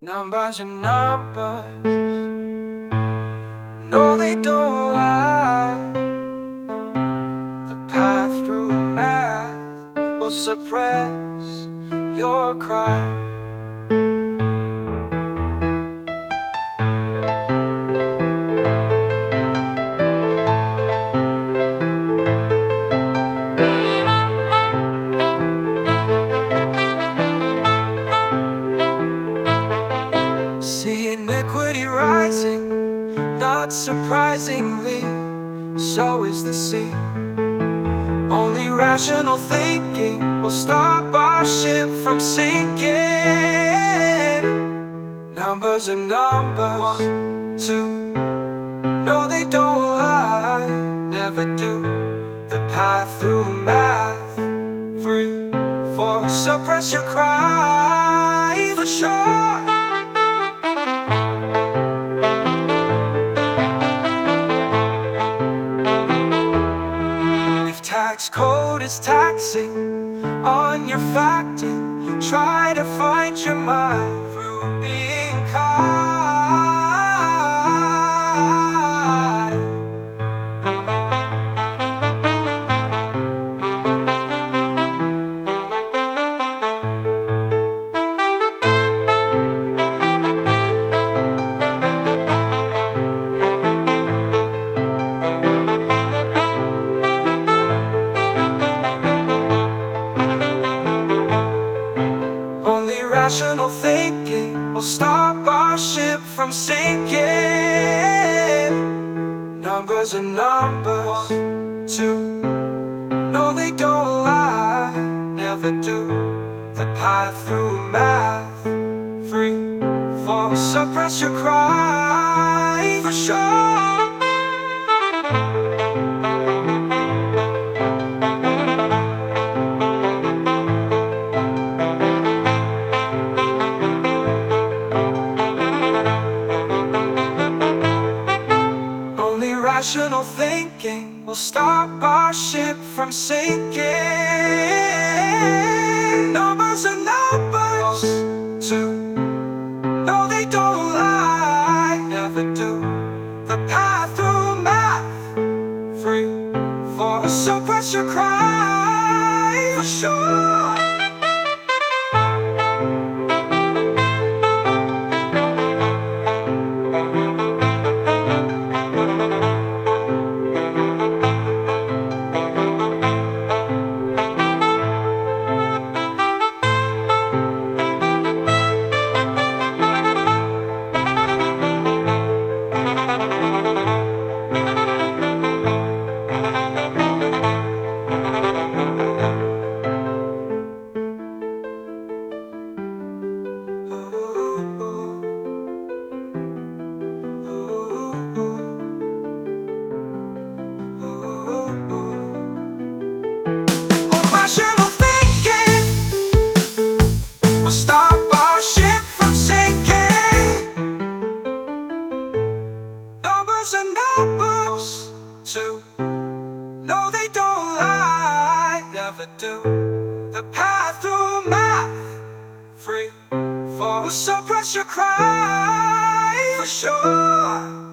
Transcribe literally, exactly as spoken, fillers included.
Numbers and numbers, no they don't lie. The path through math will suppress your cry. See iniquity rising, not surprisingly, so is the sea. Only rational thinking will stop our ship from sinking. Numbers and numbers, one, two, no they don't lie, never do. The path through math, three, four, suppress your cry for sure. Tax code is taxing on your facting. Try to find your mind through being kind. Rational thinking will stop our ship from sinking. Numbers and numbers, one, two, no they don't lie, never do. The path through math, three, four, suppress your cry for sure. Rational thinking will stop our ship from sinking. Numbers and numbers, two, no they don't lie, never do. The path through math, three, four, suppress your cry for sure. Rational thinking will stop our ship from sinking. Numbers and numbers, two, no they don't lie, never do. The path through math, three, four, suppress your cry for sure.